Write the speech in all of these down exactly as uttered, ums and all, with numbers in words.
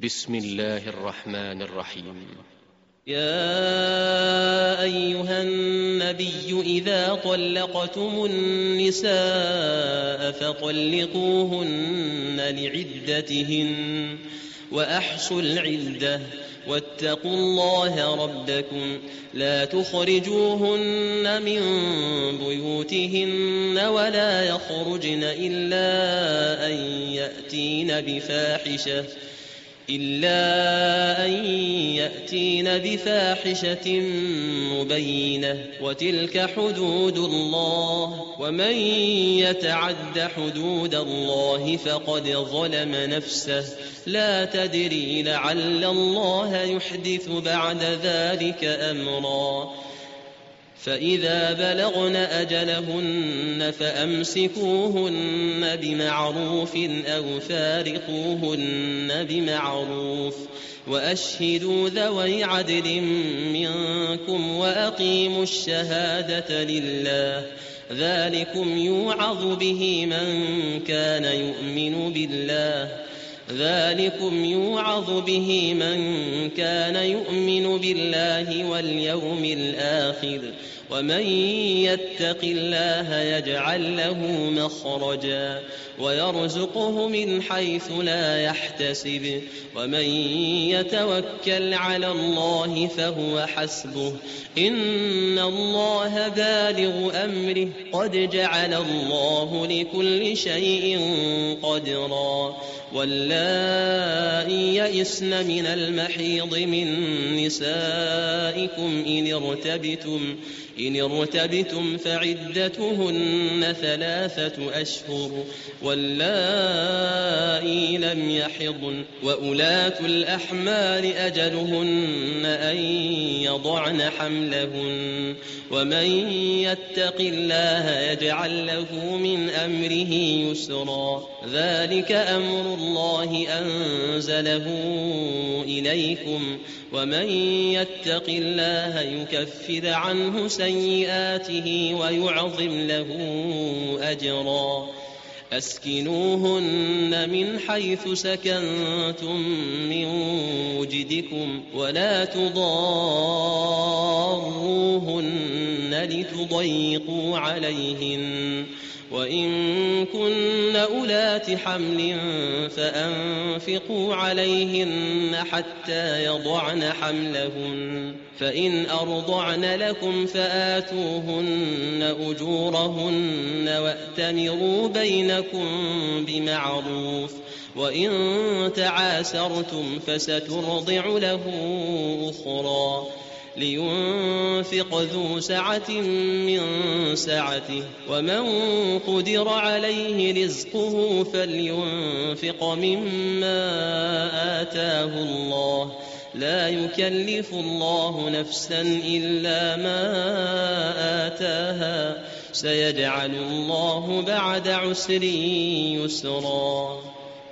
بسم الله الرحمن الرحيم. يا أيها النبي إذا طلقتم النساء فطلقوهن لعدتهن وأحصوا العدة واتقوا الله ربكم لا تخرجوهن من بيوتهن ولا يخرجن إلا أن يأتين بفاحشة إلا أن يأتين بفاحشة مبينة وتلك حدود الله ومن يتعد حدود الله فقد ظلم نفسه لا تدري لعل الله يحدث بعد ذلك أمرا فإذا بلغن أجلهن فأمسكوهن بمعروف أو فارقوهن بمعروف وأشهدوا ذوي عدل منكم وأقيموا الشهادة لله ذلكم يوعظ به من كان يؤمن بالله ذلكم يوعظ به من كان يؤمن بالله واليوم الآخر ومن يتق الله يجعل له مخرجا ويرزقه من حيث لا يحتسب ومن يتوكل على الله فهو حسبه إن الله بالغ أمره قد جعل الله لكل شيء قدرا واللائي يئسن من المحيض من نسائكم إن ارتبتم إن ارتبتم فعدتهن ثلاثة أشهر واللائي لم يحضن وأولاة الأحمال أجلهن أن يضعن حملهن ومن يتق الله يجعل له من أمره يسرا ذلك أمر الله أنزله إليكم ومن يتق الله يكفر عنه سيئاته ويعظم له أجرا أسكنوهن من حيث سكنتم من وجدكم ولا تضاروهن لتضيقوا عليهن وإن كن أولات حمل فأنفقوا عليهن حتى يضعن حملهن فإن أرضعن لكم فآتوهن أجورهن وأتمروا بينكم بمعروف وإن تعاسرتم فسترضع له أخرى لينفق ذو سعة من سعته ومن قدر عليه رزقه فلينفق مما آتاه الله لا يكلف الله نفسا إلا ما آتاها سيجعل الله بعد عسر يسرا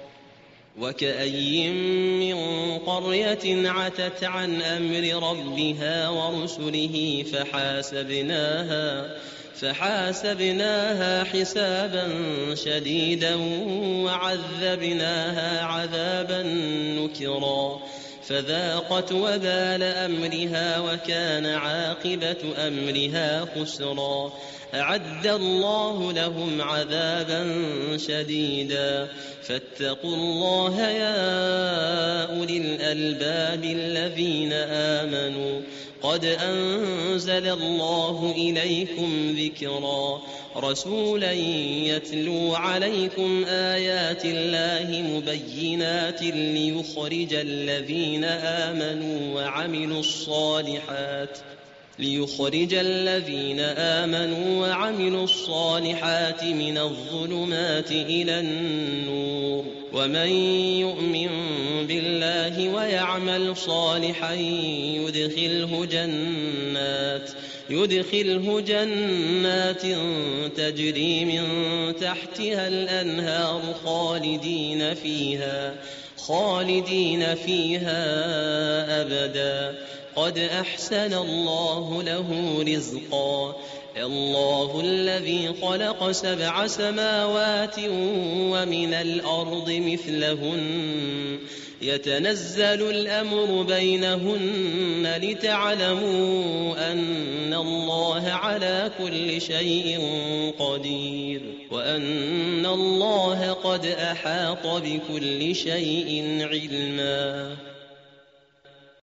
وكأي من قرية عتت عن أمر ربها ورسله فحاسبناها فحاسبناها حسابا شديدا وعذبناها عذابا نكرا فذاقت وبال أمرها وكان عاقبة أمرها خسرا أعد الله لهم عذابا شديدا فاتقوا الله يا أولي الألباب الذين آمنوا قد أنزل الله إليكم ذكرا رسولا يتلو عليكم آيات الله مبينات ليخرج الذين آمنوا وعملوا الصالحات ليخرج الذين آمنوا وعملوا الصالحات من الظلمات إلى النور ومن يؤمن بالله ويعمل صالحا يدخله جنات يدخله جنات تجري من تحتها الأنهار خالدين فيها خالدين فيها أبدا قد أحسن الله له رزقا الله الذي خلق سبع سماوات ومن الأرض مثلهن يتنزل الأمر بينهن لتعلموا أن الله على كل شيء قدير وأن الله قد أحاط بكل شيء علما.